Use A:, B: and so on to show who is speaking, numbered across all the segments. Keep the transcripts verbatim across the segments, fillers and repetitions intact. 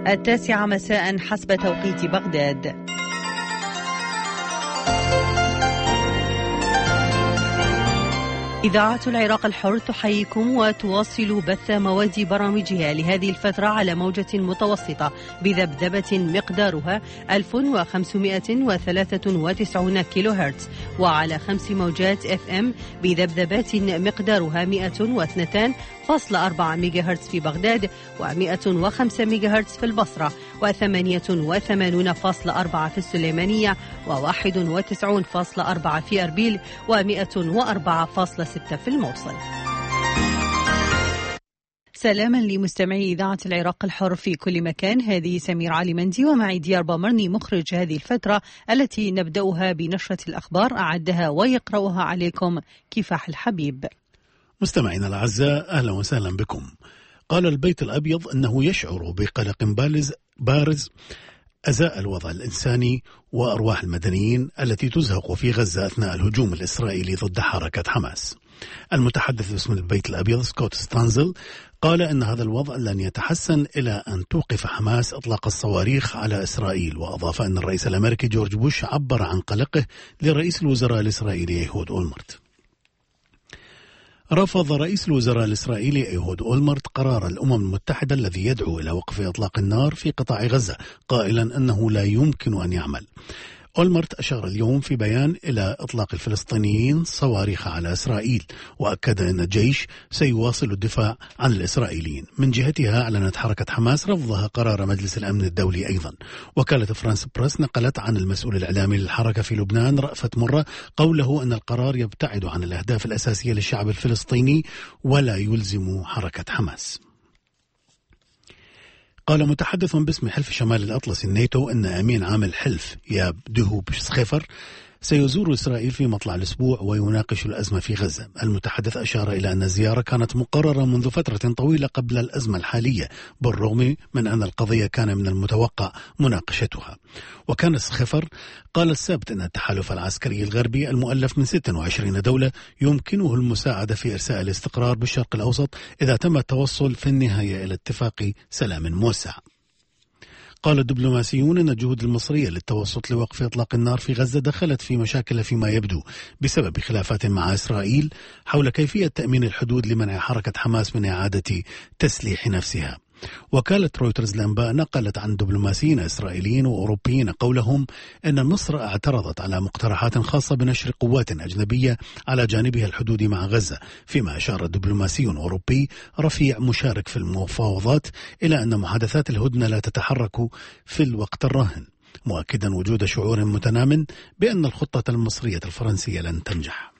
A: التاسعة مساء حسب توقيت بغداد. إذاعة العراق الحر تحييكم وتواصل بث مواد برامجها لهذه الفترة على موجة متوسطة بذبذبة مقدارها ألف وخمسمائة وثلاثة وتسعين كيلو هرتز، وعلى خمس موجات اف ام بذبذبات مقدارها مئة واثنين فاصلة أربعة ميجا هرتز في بغداد، ومئة وخمسة ميجا هرتز في البصرة، وثمانية وثمانين فاصلة أربعة في السليمانية، وواحد وتسعين فاصلة أربعة في أربيل، ومئة وأربعة فاصلة ستة في الموصل. سلاما لمستمعي إذاعة العراق الحر في كل مكان، هذه سمير علي مندي ومعي ديار بامرني مخرج هذه الفترة التي نبدأها بنشرة الأخبار أعدها ويقرأها عليكم كفاح الحبيب.
B: مستمعينا الأعزاء، أهلا وسهلا بكم. قال البيت الأبيض أنه يشعر بقلق بارز بارز أزاء الوضع الإنساني وأرواح المدنيين التي تزهق في غزة أثناء الهجوم الإسرائيلي ضد حركة حماس. المتحدث باسم البيت الأبيض سكوت ستانزل قال أن هذا الوضع لن يتحسن إلى أن توقف حماس إطلاق الصواريخ على إسرائيل، وأضاف أن الرئيس الأمريكي جورج بوش عبر عن قلقه لرئيس الوزراء الإسرائيلي إيهود أولمرت. رفض رئيس الوزراء الإسرائيلي إيهود أولمرت قرار الأمم المتحدة الذي يدعو إلى وقف إطلاق النار في قطاع غزة، قائلا أنه لا يمكن أن يعمل. أولمرت أشار اليوم في بيان إلى إطلاق الفلسطينيين صواريخ على إسرائيل، وأكد أن الجيش سيواصل الدفاع عن الإسرائيليين. من جهتها أعلنت حركة حماس رفضها قرار مجلس الأمن الدولي أيضا. وكالة فرانس بريس نقلت عن المسؤول الإعلامي للحركة في لبنان رأفت مرة قوله أن القرار يبتعد عن الأهداف الأساسية للشعب الفلسطيني ولا يلزم حركة حماس. قال متحدث باسم حلف شمال الأطلسي الناتو أن أمين عام الحلف ياب دهوب سخيفر سيزور إسرائيل في مطلع الأسبوع ويناقش الأزمة في غزة. المتحدث أشار إلى أن الزيارة كانت مقررة منذ فترة طويلة قبل الأزمة الحالية، بالرغم من أن القضية كان من المتوقع مناقشتها. وكان سخيفر قال السبت أن التحالف العسكري الغربي المؤلف من ستة وعشرين دولة يمكنه المساعدة في إرساء الاستقرار بالشرق الأوسط إذا تم التوصل في النهاية إلى اتفاق سلام موسع. قال الدبلوماسيون أن الجهود المصرية للتوسط لوقف إطلاق النار في غزة دخلت في مشاكل فيما يبدو بسبب خلافات مع إسرائيل حول كيفية تأمين الحدود لمنع حركة حماس من إعادة تسليح نفسها. وكالة رويترز الأنباء نقلت عن دبلوماسيين إسرائيليين وأوروبيين قولهم أن مصر اعترضت على مقترحات خاصة بنشر قوات أجنبية على جانبها الحدود مع غزة، فيما أشار الدبلوماسي أوروبي رفيع مشارك في المفاوضات إلى أن محادثات الهدنة لا تتحرك في الوقت الراهن، مؤكدا وجود شعور متنام بأن الخطة المصرية الفرنسية لن تنجح.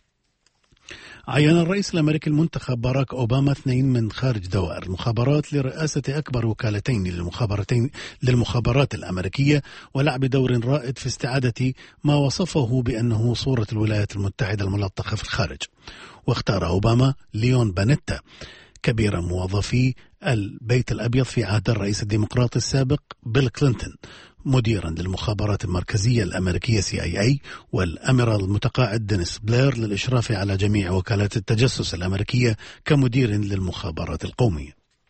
B: عين الرئيس الأمريكي المنتخب باراك أوباما اثنين من خارج دوائر المخابرات لرئاسة أكبر وكالتين للمخابراتين للمخابرات الأمريكية ولعب دور رائد في استعادة ما وصفه بأنه صورة الولايات المتحدة الملطخة في الخارج. واختار أوباما ليون بانيتا كبير موظفي البيت الأبيض في عهد الرئيس الديمقراطي السابق بيل كلينتون مديرا للمخابرات المركزية الأمريكية سي آي إيه، والأميرال المتقاعد دينيس بلير للإشراف على جميع وكالات التجسس الأمريكية كمدير للمخابرات القومية.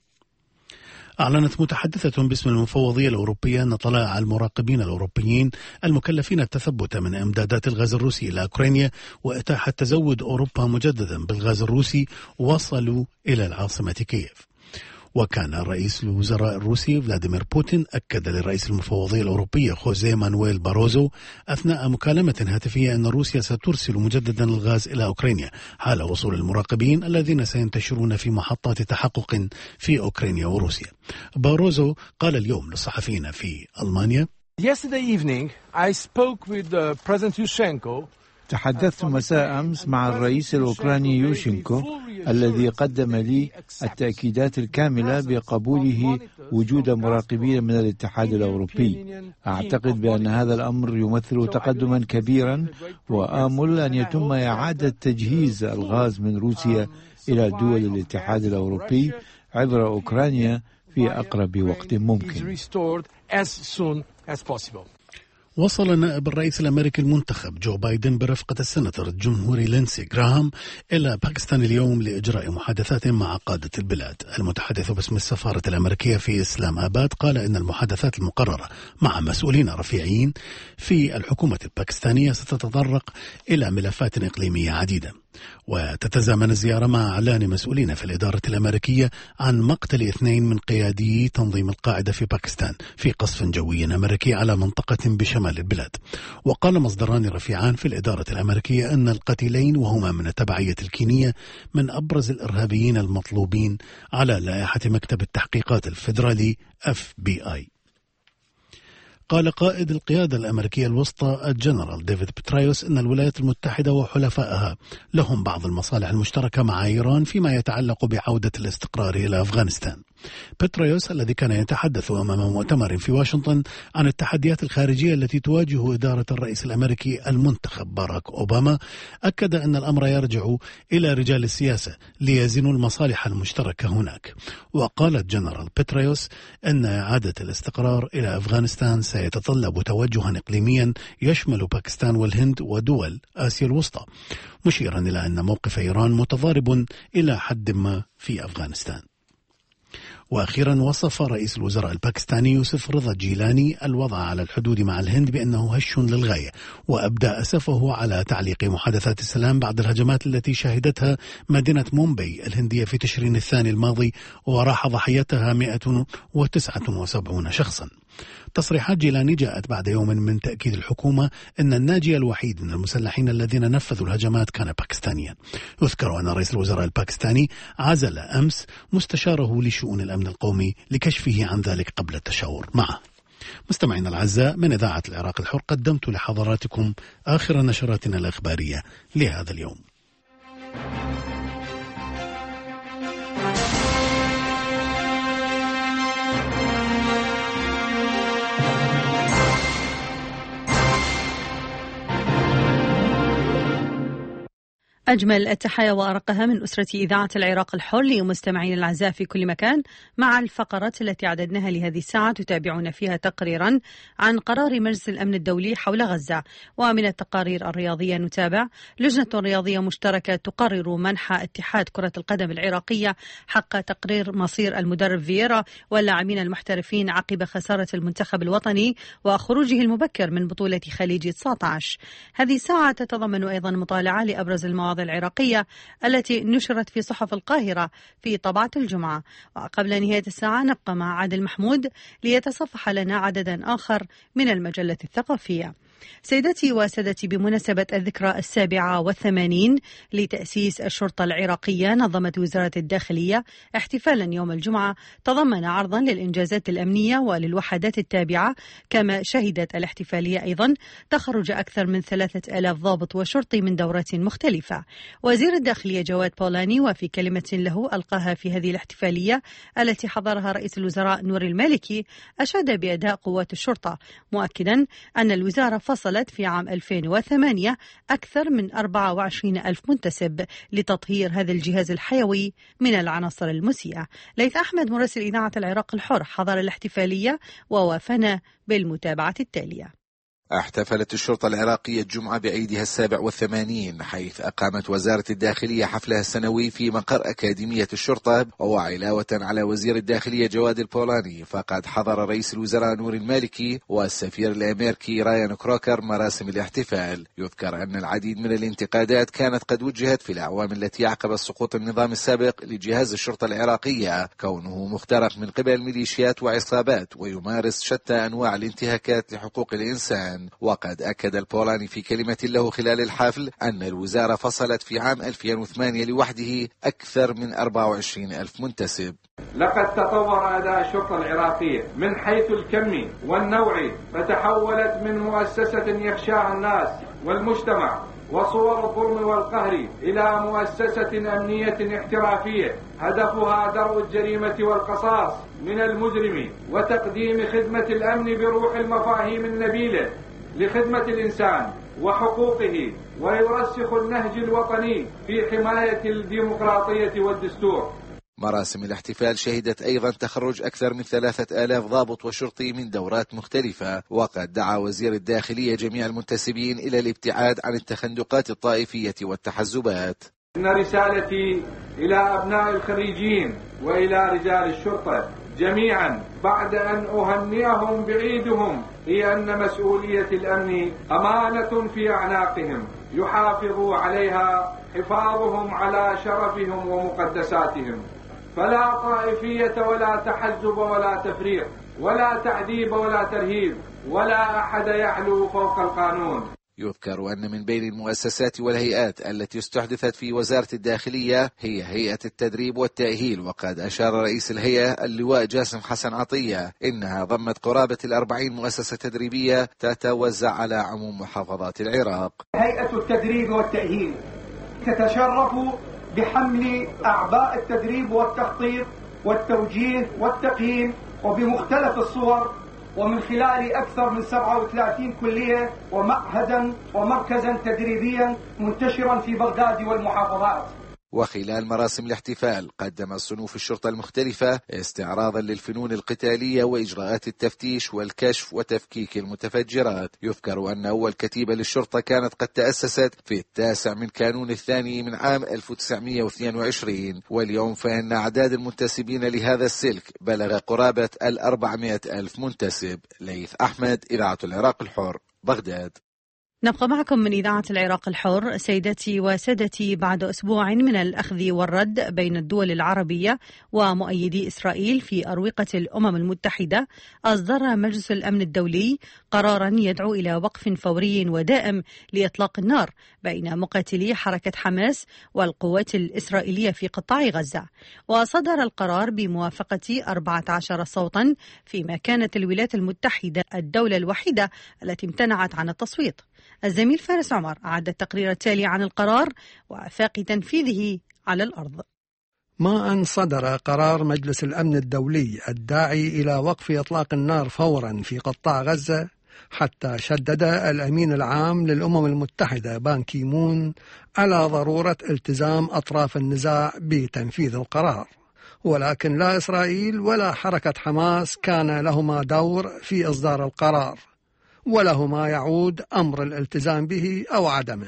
B: أعلنت متحدثة باسم المفوضية الأوروبية أن طلائع المراقبين الأوروبيين المكلفين التثبت من إمدادات الغاز الروسي إلى أوكرانيا وإتاحة تزود أوروبا مجددا بالغاز الروسي وصلوا إلى العاصمة كييف. وكان رئيس الوزراء الروسي فلاديمير بوتين أكد لرئيس المفوضية الأوروبية خوزيه مانويل باروزو أثناء مكالمة هاتفية أن روسيا سترسل مجددا الغاز إلى أوكرانيا حال وصول المراقبين الذين سينتشرون في محطات تحقق في أوكرانيا وروسيا. باروزو قال اليوم للصحفيين في ألمانيا:
C: Yesterday evening I spoke with uh, President Yushchenko.
D: تحدثت مساء أمس مع الرئيس الأوكراني يوشينكو الذي قدم لي التأكيدات الكاملة بقبوله وجود مراقبين من الاتحاد الأوروبي. أعتقد بأن هذا الأمر يمثل تقدما كبيرا، وآمل أن يتم إعادة تجهيز الغاز من روسيا إلى دول الاتحاد الأوروبي عبر أوكرانيا في أقرب وقت ممكن.
B: وصل نائب الرئيس الأمريكي المنتخب جو بايدن برفقة السناتور الجمهوري لينسي غراهام إلى باكستان اليوم لإجراء محادثات مع قادة البلاد. المتحدث باسم السفارة الأمريكية في إسلام آباد قال إن المحادثات المقررة مع مسؤولين رفيعين في الحكومة الباكستانية ستتطرق إلى ملفات إقليمية عديدة، وتتزامن الزيارة مع إعلان مسؤولين في الإدارة الأمريكية عن مقتل اثنين من قيادي تنظيم القاعدة في باكستان في قصف جوي أمريكي على منطقة بشمال البلاد. وقال مصدران رفيعان في الإدارة الأمريكية أن القتيلين وهما من التبعية الكينية من أبرز الإرهابيين المطلوبين على لائحة مكتب التحقيقات الفيدرالي إف بي آي. قال قائد القيادة الأمريكية الوسطى الجنرال ديفيد بترايوس أن الولايات المتحدة وحلفائها لهم بعض المصالح المشتركة مع إيران فيما يتعلق بعودة الاستقرار إلى أفغانستان. بترايوس الذي كان يتحدث أمام مؤتمر في واشنطن عن التحديات الخارجية التي تواجه إدارة الرئيس الأمريكي المنتخب باراك أوباما أكد أن الأمر يرجع إلى رجال السياسة ليزنوا المصالح المشتركة هناك. وقال الجنرال بترايوس أن إعادة الاستقرار إلى أفغانستان سيتطلب توجها إقليميا يشمل باكستان والهند ودول آسيا الوسطى، مشيرا إلى أن موقف إيران متضارب إلى حد ما في أفغانستان. وأخيرا وصف رئيس الوزراء الباكستاني يوسف رضا جيلاني الوضع على الحدود مع الهند بأنه هش للغاية، وأبدى أسفه على تعليق محادثات السلام بعد الهجمات التي شهدتها مدينة مومباي الهندية في تشرين الثاني الماضي وراح ضحيتها مئة وتسعة وسبعين شخصا. تصريحات جيلاني جاءت بعد يوم من تأكيد الحكومة أن الناجي الوحيد من المسلحين الذين نفذوا الهجمات كان باكستانيا. يذكر أن رئيس الوزراء الباكستاني عزل أمس مستشاره لشؤون الأمن القومي لكشفه عن ذلك قبل التشاور معه. مستمعينا الأعزاء، من إذاعة العراق الحر قدمت لحضراتكم آخر نشراتنا الإخبارية لهذا اليوم.
A: أجمل التحايا وأرقها من أسرة إذاعة العراق الحر لمستمعين الأعزاء في كل مكان، مع الفقرات التي عددناها لهذه الساعة تتابعون فيها تقريرا عن قرار مجلس الأمن الدولي حول غزة. ومن التقارير الرياضية نتابع لجنة رياضية مشتركة تقرر منح اتحاد كرة القدم العراقية حق تقرير مصير المدرب فييرا واللاعبين المحترفين عقب خسارة المنتخب الوطني وخروجه المبكر من بطولة خليج تسعة عشر. هذه الساعة تتضمن أيضا مطالعة لأبرز المواضيع العراقية التي نشرت في صحف القاهرة في طبعة الجمعة. وقبل نهاية الساعة نبقى مع عادل محمود ليتصفح لنا عددا آخر من المجلة الثقافية. سيدتي وسادتي، بمناسبة الذكرى السابعة والثمانين لتأسيس الشرطة العراقية، نظمت وزارة الداخلية احتفالا يوم الجمعة تضمن عرضا للإنجازات الأمنية وللوحدات التابعة. كما شهدت الاحتفالية أيضا تخرج أكثر من ثلاثة آلاف ضابط وشرطي من دورات مختلفة. وزير الداخلية جواد بولاني وفي كلمة له ألقاها في هذه الاحتفالية التي حضرها رئيس الوزراء نور المالكي أشاد بأداء قوات الشرطة، مؤكدا أن الوزارة فصلت في عام ألفين وثمانية أكثر من أربعة وعشرين ألف منتسب لتطهير هذا الجهاز الحيوي من العناصر المسيئة. ليث أحمد مراسل إذاعة العراق الحر حضر الاحتفالية ووافانا بالمتابعة التالية.
E: احتفلت الشرطة العراقية الجمعة بعيدها السابع والثمانين، حيث أقامت وزارة الداخلية حفلها السنوي في مقر أكاديمية الشرطة. وعلاوة على وزير الداخلية جواد البولاني، فقد حضر رئيس الوزراء نور المالكي والسفير الأمريكي رايان كروكر مراسم الاحتفال. يذكر أن العديد من الانتقادات كانت قد وجهت في الأعوام التي عقبت سقوط النظام السابق لجهاز الشرطة العراقية، كونه مخترق من قبل ميليشيات وعصابات ويمارس شتى أنواع الانتهاكات لحقوق الإنسان. وقد أكد البولاني في كلمة له خلال الحفل أن الوزارة فصلت في عام ألفين وثمانية لوحده أكثر من أربعة وعشرين ألف منتسب.
F: لقد تطور أداء الشرطة العراقية من حيث الكمي والنوعي، فتحولت من مؤسسة يخشاها الناس والمجتمع وصور الظلم والقهر إلى مؤسسة أمنية احترافية هدفها درء الجريمة والقصاص من المجرم وتقديم خدمة الأمن بروح المفاهيم النبيلة لخدمة الإنسان وحقوقه، ويرسخ النهج الوطني في حماية الديمقراطية والدستور.
E: مراسم الاحتفال شهدت أيضا تخرج أكثر من ثلاثة آلاف ضابط وشرطي من دورات مختلفة، وقد دعا وزير الداخلية جميع المنتسبين إلى الابتعاد عن التخندقات الطائفية والتحزبات.
F: إن رسالتي إلى أبناء الخريجين وإلى رجال الشرطة جميعا بعد أن أهنئهم بعيدهم هي أن مسؤولية الأمن أمانة في أعناقهم يحافظوا عليها حفاظهم على شرفهم ومقدساتهم، فلا طائفية ولا تحزب ولا تفريق ولا تعذيب ولا ترهيب ولا أحد يعلو فوق القانون.
E: يذكر أن من بين المؤسسات والهيئات التي استحدثت في وزارة الداخلية هي هيئة التدريب والتأهيل، وقد أشار رئيس الهيئة اللواء جاسم حسن عطية إنها ضمت قرابة الأربعين مؤسسة تدريبية تتوزع على عموم محافظات العراق.
G: هيئة التدريب والتأهيل تتشرف بحمل أعباء التدريب والتخطيط والتوجيه والتقييم وبمختلف الصور، ومن خلال أكثر من سبعة وثلاثين كلية ومعهدا ومركزا تدريبيا منتشرا في بغداد والمحافظات.
E: وخلال مراسم الاحتفال قدم صنوف الشرطة المختلفة استعراضا للفنون القتالية وإجراءات التفتيش والكشف وتفكيك المتفجرات. يذكر أن أول كتيبة للشرطة كانت قد تأسست في التاسع من كانون الثاني من عام ألف وتسعمئة واثنين وعشرين، واليوم فإن أعداد المنتسبين لهذا السلك بلغ قرابة الأربعمائة ألف منتسب. ليث أحمد، إذاعة العراق الحر، بغداد.
A: نبقى معكم من إذاعة العراق الحر. سيدتي وسادتي، بعد أسبوع من الأخذ والرد بين الدول العربية ومؤيدي إسرائيل في أروقة الأمم المتحدة، أصدر مجلس الأمن الدولي قرارا يدعو إلى وقف فوري ودائم لإطلاق النار بين مقاتلي حركة حماس والقوات الإسرائيلية في قطاع غزة. وصدر القرار بموافقة أربعة عشر صوتا، فيما كانت الولايات المتحدة الدولة الوحيدة التي امتنعت عن التصويت. الزميل فارس عمر أعد التقرير التالي عن القرار وآفاق تنفيذه على الأرض.
H: ما أن صدر قرار مجلس الأمن الدولي الداعي إلى وقف إطلاق النار فورا في قطاع غزة، حتى شدد الأمين العام للأمم المتحدة بان كي مون على ضرورة التزام أطراف النزاع بتنفيذ القرار، ولكن لا إسرائيل ولا حركة حماس كان لهما دور في إصدار القرار، ولهما يعود أمر الالتزام به أو عدمه.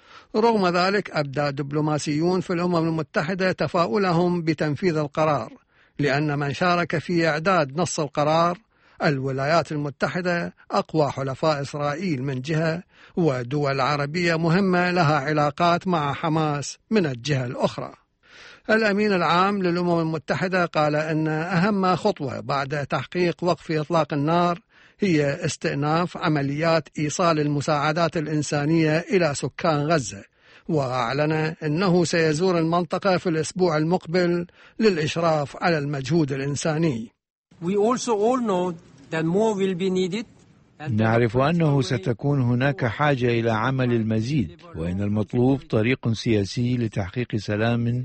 H: رغم ذلك أبدى دبلوماسيون في الأمم المتحدة تفاؤلهم بتنفيذ القرار، لأن من شارك في إعداد نص القرار الولايات المتحدة أقوى حلفاء إسرائيل من جهة، ودول عربية مهمة لها علاقات مع حماس من الجهة الأخرى. الأمين العام للأمم المتحدة قال أن أهم خطوة بعد تحقيق وقف إطلاق النار هي استئناف عمليات إيصال المساعدات الإنسانية إلى سكان غزة، وأعلن أنه سيزور المنطقة في الأسبوع المقبل للإشراف على المجهود الإنساني.
I: We also all know that more will be needed.
D: نعرف أنه ستكون هناك حاجة إلى عمل المزيد، وإن المطلوب طريق سياسي لتحقيق سلام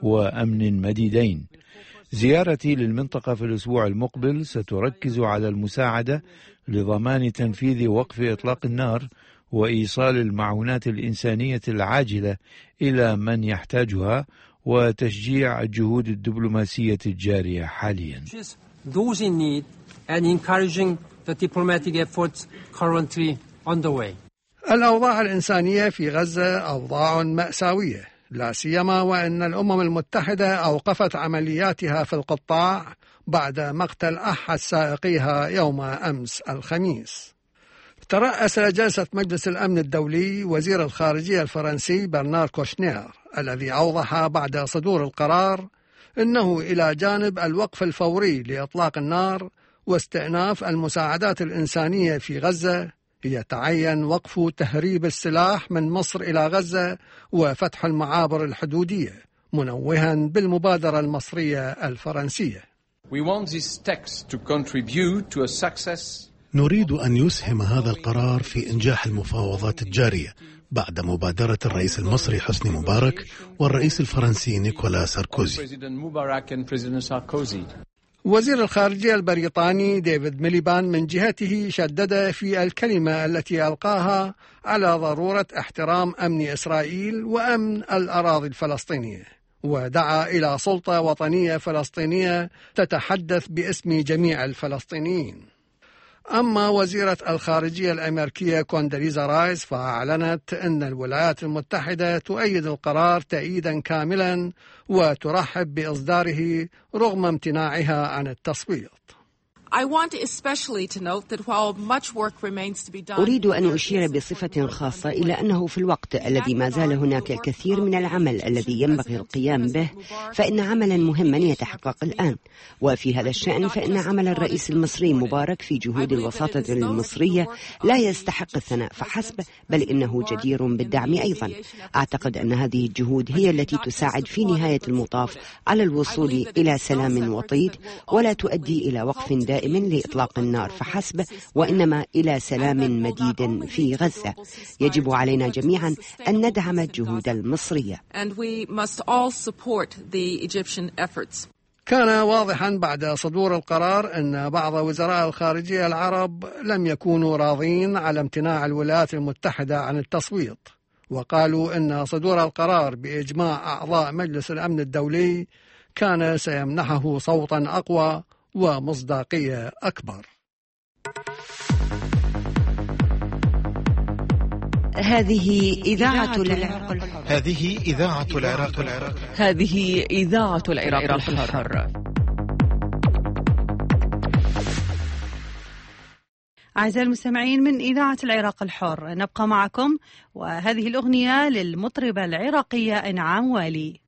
D: وأمن مديدين. زيارتي للمنطقة في الأسبوع المقبل ستركز على المساعدة لضمان تنفيذ وقف إطلاق النار وإيصال المعونات الإنسانية العاجلة إلى من يحتاجها، وتشجيع الجهود الدبلوماسية الجارية حاليا.
I: Those in need and encouraging the diplomatic efforts currently underway.
H: الأوضاع الإنسانية في غزة أوضاع مأساوية، لا سيما وأن الأمم المتحدة أوقفت عملياتها في القطاع بعد مقتل أحد سائقيها يوم أمس الخميس. ترأس جلسة مجلس الأمن الدولي وزير الخارجية الفرنسي برنار كوشنير، الذي أوضح بعد صدور القرار أنه إلى جانب الوقف الفوري لإطلاق النار واستئناف المساعدات الإنسانية في غزة، يتعين وقف تهريب السلاح من مصر إلى غزة وفتح المعابر الحدودية، منوها بالمبادرة المصرية الفرنسية.
J: We want this text to contribute to a success.
B: نريد أن يسهم هذا القرار في إنجاح المفاوضات الجارية بعد مبادرة الرئيس المصري حسني مبارك والرئيس الفرنسي نيكولا ساركوزي. وزير الخارجية البريطاني ديفيد ميليبان من جهته شدد في الكلمة التي ألقاها على ضرورة احترام أمن إسرائيل وأمن الأراضي الفلسطينية،
H: ودعا إلى سلطة وطنية فلسطينية تتحدث باسم جميع الفلسطينيين. أما وزيرة الخارجية الأمريكية كوندريزا رايس فأعلنت أن الولايات المتحدة تؤيد القرار تأييدا كاملا وترحب بإصداره رغم امتناعها عن التصويت.
K: أريد أن أشير بصفة خاصة إلى أنه في الوقت الذي ما زال هناك الكثير من العمل الذي ينبغي القيام به، فإن عملا مهما يتحقق الآن. وفي هذا الشأن فإن عمل الرئيس المصري مبارك في جهود الوساطة المصرية لا يستحق الثناء فحسب، بل إنه جدير بالدعم أيضا. أعتقد أن هذه الجهود هي التي تساعد في نهاية المطاف على الوصول إلى سلام وطيد، ولا تؤدي إلى وقف دائم من لإطلاق النار فحسب، وإنما إلى سلام مديد في غزة. يجب علينا جميعا أن ندعم الجهود المصرية.
H: كان واضحا بعد صدور القرار أن بعض وزراء الخارجية العرب لم يكونوا راضين على امتناع الولايات المتحدة عن التصويت، وقالوا أن صدور القرار بإجماع أعضاء مجلس الأمن الدولي كان سيمنحه صوتا أقوى ومصداقية أكبر.
K: هذه إذاعة العراق الحر.
L: هذه إذاعة العراق الحر.
M: هذه إذاعة العراق الحر.
A: أعزائي المستمعين من إذاعة العراق الحر، نبقى معكم وهذه الأغنية للمطربة العراقية إنعام والي.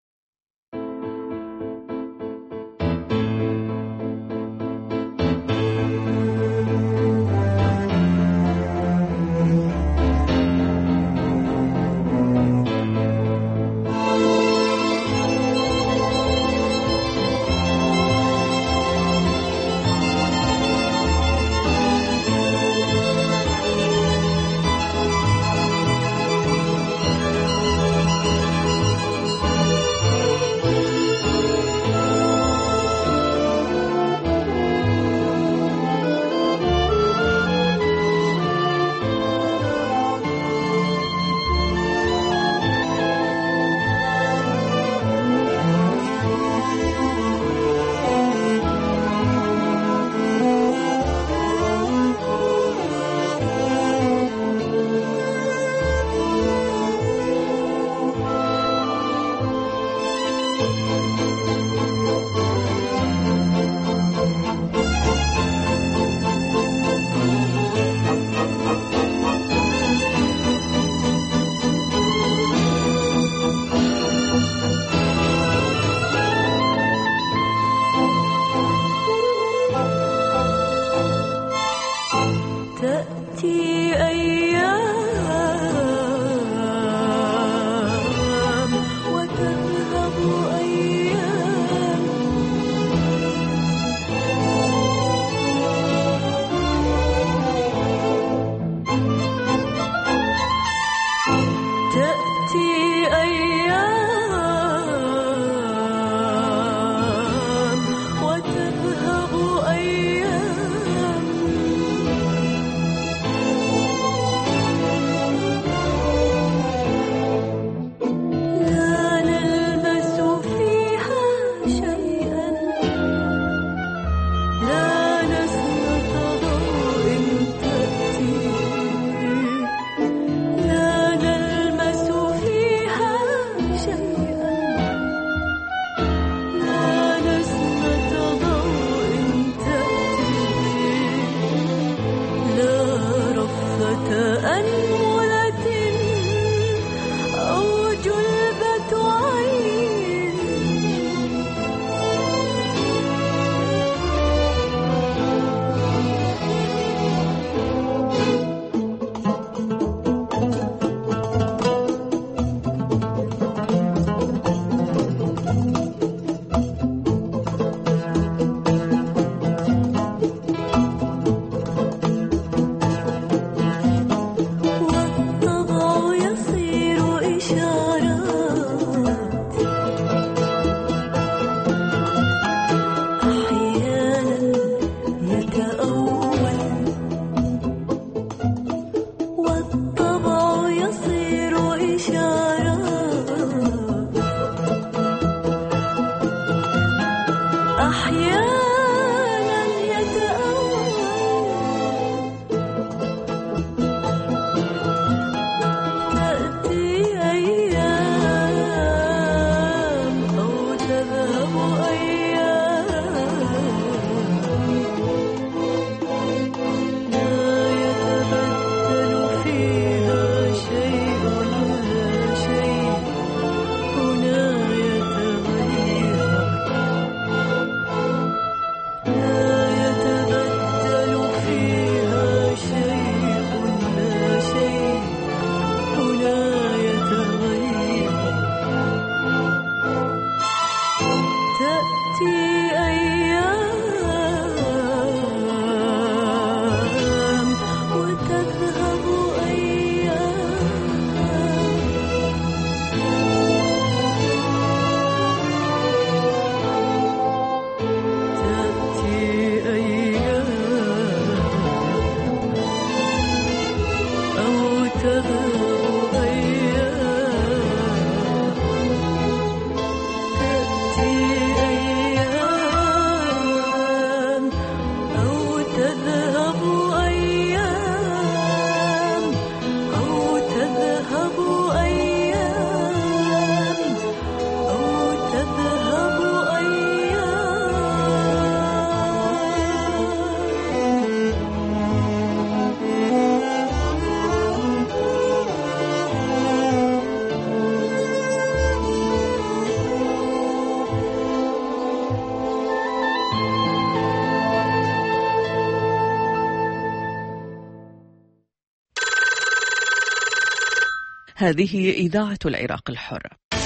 M: هذه إذاعة العراق الحر.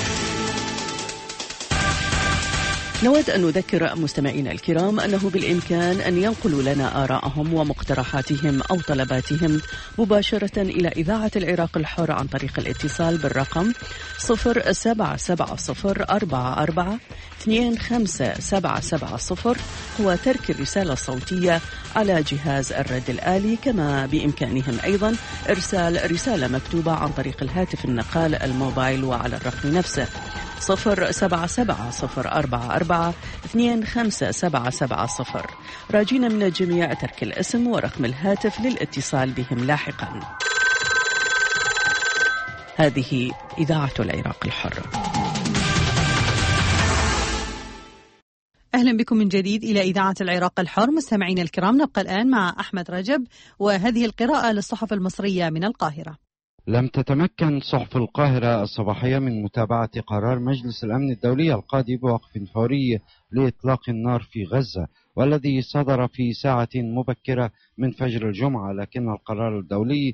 M: نود أن نذكر مستمعينا الكرام أنه بالإمكان أن ينقلوا لنا آراءهم ومقترحاتهم أو طلباتهم مباشرة إلى إذاعة العراق الحر عن طريق الاتصال بالرقم صفر سبعة سبعة صفر أربعة أربعة اثنين خمسة سبعة سبعة صفر وترك الرسالة الصوتية على جهاز الرد الآلي، كما بإمكانهم أيضا إرسال رسالة مكتوبة عن طريق الهاتف النقال الموبايل وعلى الرقم نفسه صفر سبعة سبعة صفر أربعة أربعة اثنين خمسة سبعة سبعة صفر. راجين من الجميع ترك الاسم ورقم الهاتف للاتصال بهم لاحقا. هذه إذاعة العراق الحر.
A: أهلا بكم من جديد إلى إذاعة العراق الحر. مستمعين الكرام، نبقى الآن مع أحمد رجب وهذه القراءة للصحف المصرية من القاهرة.
N: لم تتمكن صحف القاهرة الصباحية من متابعة قرار مجلس الأمن الدولي القاضي بوقف فوري لإطلاق النار في غزة، والذي صدر في ساعة مبكرة من فجر الجمعة، لكن القرار الدولي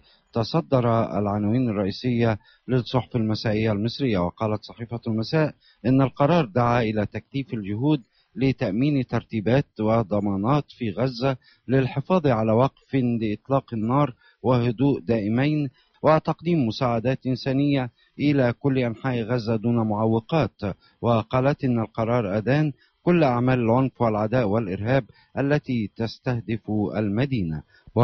N: تصدر العناوين الرئيسية للصحف المسائية المصرية. وقالت صحيفة المساء إن القرار دعا إلى تكثيف الجهود لتأمين ترتيبات وضمانات في غزة للحفاظ على وقف لإطلاق النار وهدوء دائمين وتقديم مساعدات إنسانية إلى كل أنحاء غزة دون معوقات. وقالت إن القرار أدان كل أعمال العنف والعداء والإرهاب التي تستهدف المدينة.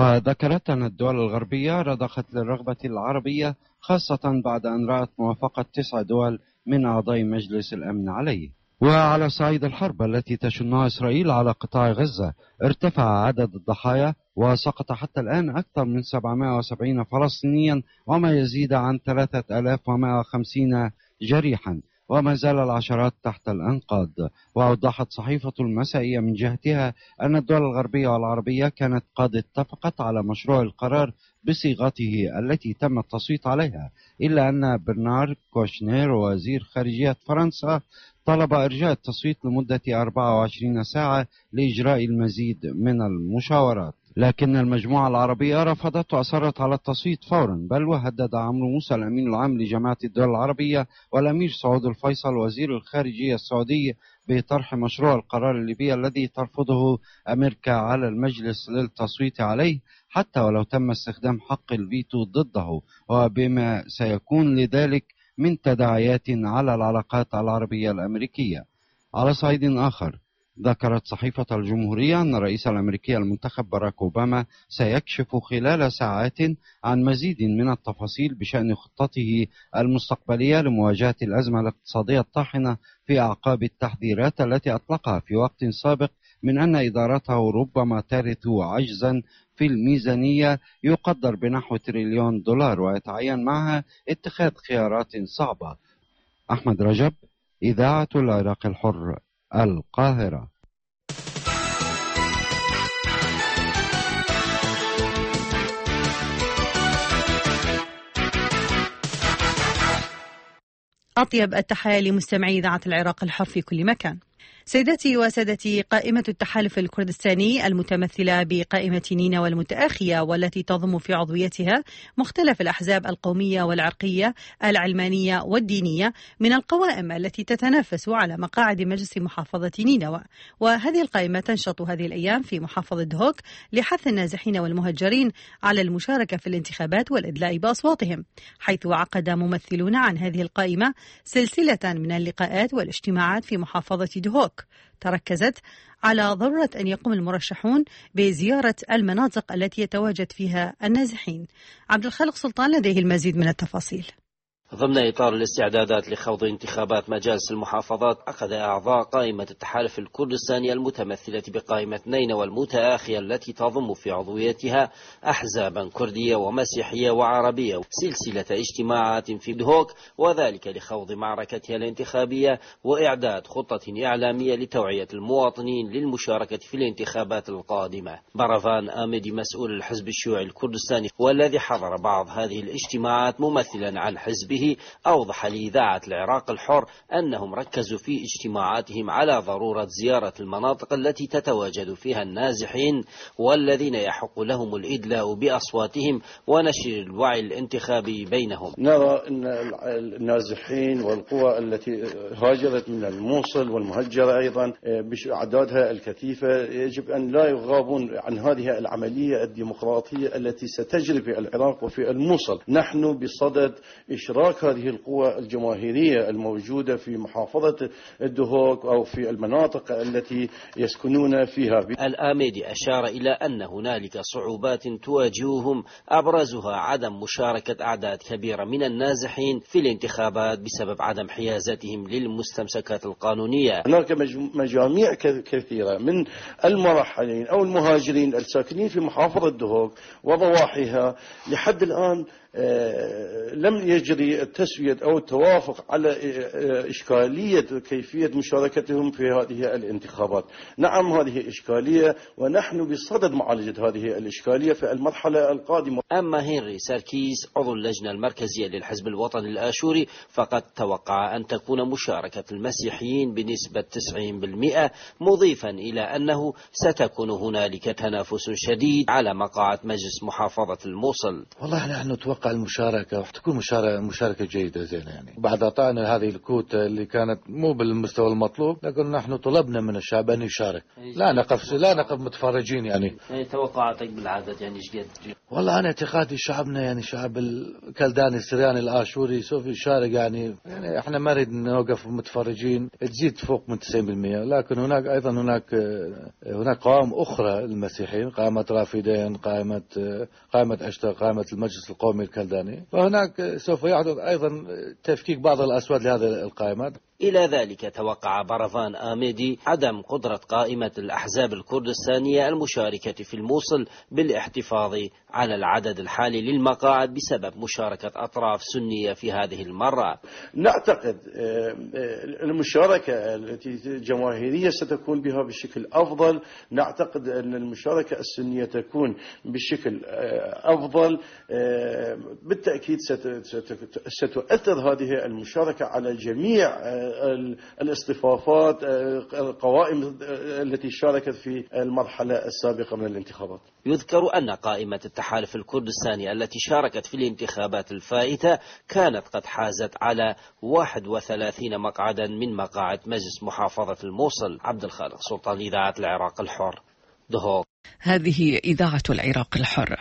N: وذكرت أن الدول الغربية رضخت للرغبة العربية، خاصة بعد أن رأت موافقة تسع دول من أعضاء مجلس الأمن عليه. وعلى صعيد الحرب التي تشنها إسرائيل على قطاع غزة، ارتفع عدد الضحايا وسقط حتى الآن أكثر من سبعمائة وسبعين فلسطينيا وما يزيد عن ثلاثة آلاف ومائة وخمسين جريحا، وما زال العشرات تحت الأنقاض. وأوضحت صحيفة المسائية من جهتها أن الدول الغربية والعربية كانت قد اتفقت على مشروع القرار بصيغته التي تم التصويت عليها، إلا أن برنارد كوشنير وزير خارجية فرنسا طلب إرجاء التصويت لمدة أربعة وعشرين ساعة لإجراء المزيد من المشاورات. لكن المجموعة العربية رفضت وأصرت على التصويت فورا، بل وهدد عمرو موسى الأمين العام لجماعة الدول العربية والأمير سعود الفيصل وزير الخارجية السعودي بطرح مشروع القرار الليبي الذي ترفضه أمريكا على المجلس للتصويت عليه، حتى ولو تم استخدام حق الفيتو ضده، وبما سيكون لذلك من تداعيات على العلاقات العربية الأمريكية. على صعيد آخر، ذكرت صحيفة الجمهورية أن الرئيس الأمريكي المنتخب باراك أوباما سيكشف خلال ساعات عن مزيد من التفاصيل بشأن خطته المستقبلية لمواجهة الأزمة الاقتصادية الطاحنة في أعقاب التحذيرات التي أطلقها في وقت سابق من أن إدارته ربما ترث عجزا في الميزانية يقدر بنحو تريليون دولار، ويتعين معها اتخاذ خيارات صعبة. أحمد رجب، إذاعة العراق الحر، القاهرة.
A: أطيب التحايا لمستمعي إذاعة العراق الحر في كل مكان. سيداتي وسادتي، قائمة التحالف الكردستاني المتمثلة بقائمة نينا والمتآخية، والتي تضم في عضويتها مختلف الأحزاب القومية والعرقية العلمانية والدينية، من القوائم التي تتنافس على مقاعد مجلس محافظة نينوى. وهذه القائمة تنشط هذه الأيام في محافظة دهوك لحث النازحين والمهجرين على المشاركة في الانتخابات والإدلاء بأصواتهم، حيث عقد ممثلون عن هذه القائمة سلسلة من اللقاءات والاجتماعات في محافظة دهوك تركزت على ضرورة أن يقوم المرشحون بزيارة المناطق التي يتواجد فيها النازحين. عبد الخالق سلطان لديه المزيد من التفاصيل.
O: ضمن إطار الاستعدادات لخوض انتخابات مجالس المحافظات، عقد أعضاء قائمة التحالف الكردستاني المتمثلة بقائمة نينوى المتآخية التي تضم في عضويتها أحزابا كردية ومسيحية وعربية سلسلة اجتماعات في دهوك، وذلك لخوض معركتها الانتخابية وإعداد خطة إعلامية لتوعية المواطنين للمشاركة في الانتخابات القادمة. برافان آمدي مسؤول الحزب الشيوعي الكردستاني والذي حضر بعض هذه الاجتماعات ممثلا عن حزبه به أوضح لإذاعة العراق الحر أنهم ركزوا في اجتماعاتهم على ضرورة زيارة المناطق التي تتواجد فيها النازحين والذين يحق لهم الإدلاء بأصواتهم ونشر الوعي الانتخابي بينهم.
P: نرى أن النازحين والقوى التي هاجرت من الموصل والمهجرة أيضا بأعدادها الكثيفة يجب أن لا يغابون عن هذه العملية الديمقراطية التي ستجري في العراق وفي الموصل. نحن بصدد إشراك هذه القوى الجماهيرية الموجودة في محافظة الدهوك أو في المناطق التي يسكنون فيها.
O: الآميدي أشار إلى أن هنالك صعوبات تواجههم أبرزها عدم مشاركة أعداد كبيرة من النازحين في الانتخابات بسبب عدم حيازتهم للمستمسكات القانونية.
P: هناك مجاميع كثيرة من المرحلين أو المهاجرين الساكنين في محافظة الدهوك وضواحيها لحد الآن لم يجري التسوية أو التوافق على إشكالية كيفية مشاركتهم في هذه الانتخابات. نعم هذه إشكالية ونحن بصدد معالجة هذه الإشكالية في المرحلة القادمة.
O: أما هنري ساركيس عضو اللجنة المركزية للحزب الوطني الآشوري فقد توقع أن تكون مشاركة المسيحيين بنسبة تسعين بالمئة، مضيفا إلى أنه ستكون هنالك تنافس شديد على مقاعد مجلس محافظة الموصل.
Q: والله نحن نتوقع المشاركة راح تكون مشاركة مشاركة جيدة زينة يعني. بعد أعطانا هذه الكوتا اللي كانت مو بالمستوى المطلوب، لكن نحن طلبنا من الشعب أن يشارك. لا نقف لا نقف متفرجين يعني.
O: يعني توقعاتك بالعدد يعني ايش قد؟
Q: والله أنا اعتقادي شعبنا يعني شعب الكلداني السرياني الآشوري سوف يشارك يعني. يعني احنا ما نريد نوقف متفرجين، تزيد فوق من تسعين بالمئة، لكن هناك أيضا هناك هناك قوائم أخرى للمسيحيين، قائمة رافدين، قائمة قائمة أشتا، قائمة المجلس القومي الكلداني، وهناك سوف يحدث أيضا تفكيك بعض الأصوات لهذه القائمات.
O: إلى ذلك توقع برفان آميدي عدم قدرة قائمة الأحزاب الكردستانية المشاركة في الموصل بالاحتفاظ على العدد الحالي للمقاعد بسبب مشاركة أطراف سنية في هذه المرة.
P: نعتقد المشاركة التي جماهيرية ستكون بها بشكل أفضل. نعتقد أن المشاركة السنية تكون بشكل أفضل. بالتأكيد ستؤثر هذه المشاركة على جميع الاصطفافات القوائم التي شاركت في المرحلة السابقة من الانتخابات.
O: يذكر أن قائمة التحالف الكردستاني التي شاركت في الانتخابات الفائتة كانت قد حازت على واحد وثلاثين مقعدا من مقاعد مجلس محافظة الموصل. عبد الخالق سلطان، إذاعة العراق الحر، دهوك.
M: هذه إذاعة العراق الحر.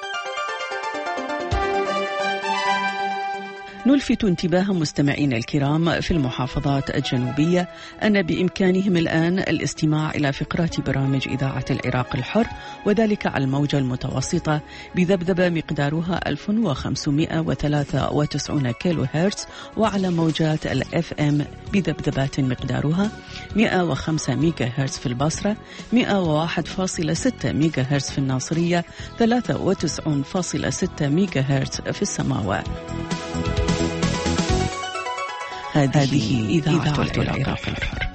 M: نلفت انتباه مستمعينا الكرام في المحافظات الجنوبية أن بإمكانهم الآن الاستماع إلى فقرات برامج إذاعة العراق الحر، وذلك على الموجة المتوسطة بذبذبة مقدارها ألف وخمسمئة وثلاثة وتسعين كيلو هرتز، وعلى موجات الأف أم بذبذبات مقدارها مئة وخمسة ميجا هرتز في البصرة، مئة وواحد فاصلة ستة ميجا هرتز في الناصرية، ثلاثة وتسعين فاصلة ستة ميجا هرتز في السماوة. هذه إذاعة العراق الحر.